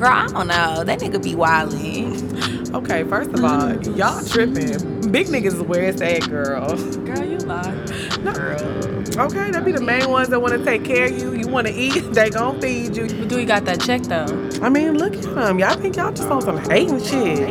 Girl, I don't know. That nigga be wildin'. Okay, first of all, y'all tripping. Big niggas is where it's at, girl. Girl, you lie. No. Okay, that be the main ones that want to take care of you. You want to eat, they gon' feed you. But do we got that check, though? I mean, look at them. Y'all think y'all just on some hating shit.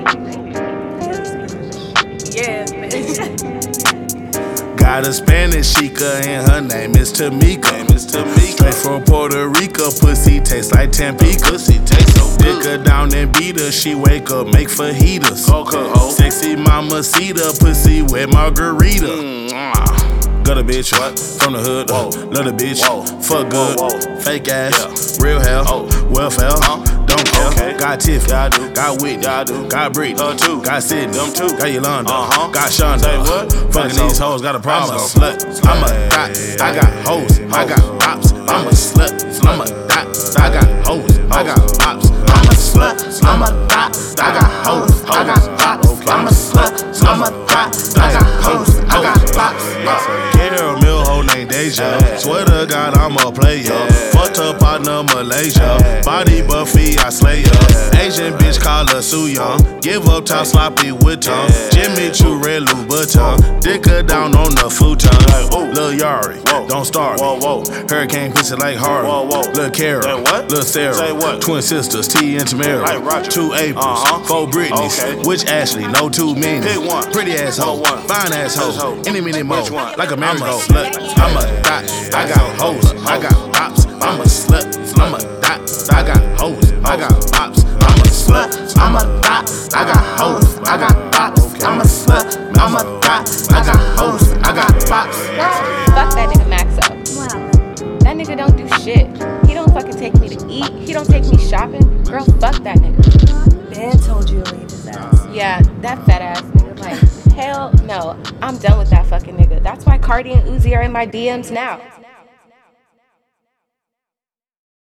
Yeah, man. Got a Spanish chica and her name is Tamika. Straight from Puerto Rico, pussy tastes like Tampico. Dick her down and beat her, she wake up, make fajitas. Sexy mamacita, pussy with margarita. Gutter bitch, from the hood, love the bitch, fuck good, fake ass, real hell, welfare, don't care. Got Tiff, got Whitney, got Britney, got Sydney, got Yolanda, got Shonda. Fucking these hoes, got a problem. I'm a slut, I'm a dot, I got hoes, I got pops. I'm a slut, I'm a dot, I got hoes, I got pops. I'm a slut, I'm a dot, I got hoes, I got pops. I'm a slut, I'm a dot, I got hoes, I got pops. Caramel hoe named Deja. Swear to God, I'm a player. Fucked her partner Malaysia. Body Buffy, I slay her. Asian bitch call her Soo Young. Give up top sloppy with tongue. Jimmy Choo red Louboutin. Dick her down on the futon. Lil Yari, don't start me. Hurricane pussy like Harvey. Lil Kara, Lil Sarah. Twin sisters, T and Tamara. 2 Aprils, 4 Britneys. Which Ashley? No too many. Pretty asshole, fine asshole. Any minute more, like a marriage. I'm a slut, I'm a dot, I got hoes, I got pops. I'm a slut, I'm a dot, I got hoes, I got pops. I'm a slut, I'm a dot, I got hoes, I got pops. I'm a slut, I'm a dot, I got hoes, I got pops. Fuck that nigga Maxo. Wow. That nigga don't do shit. He don't fucking take me to eat. He don't take me shopping. Girl, fuck that nigga. Ben told you to leave his ass. Yeah, that fat ass nigga. Like, hell no. I'm done with that fucking nigga. That's why Cardi and Uzi are in my DMs now.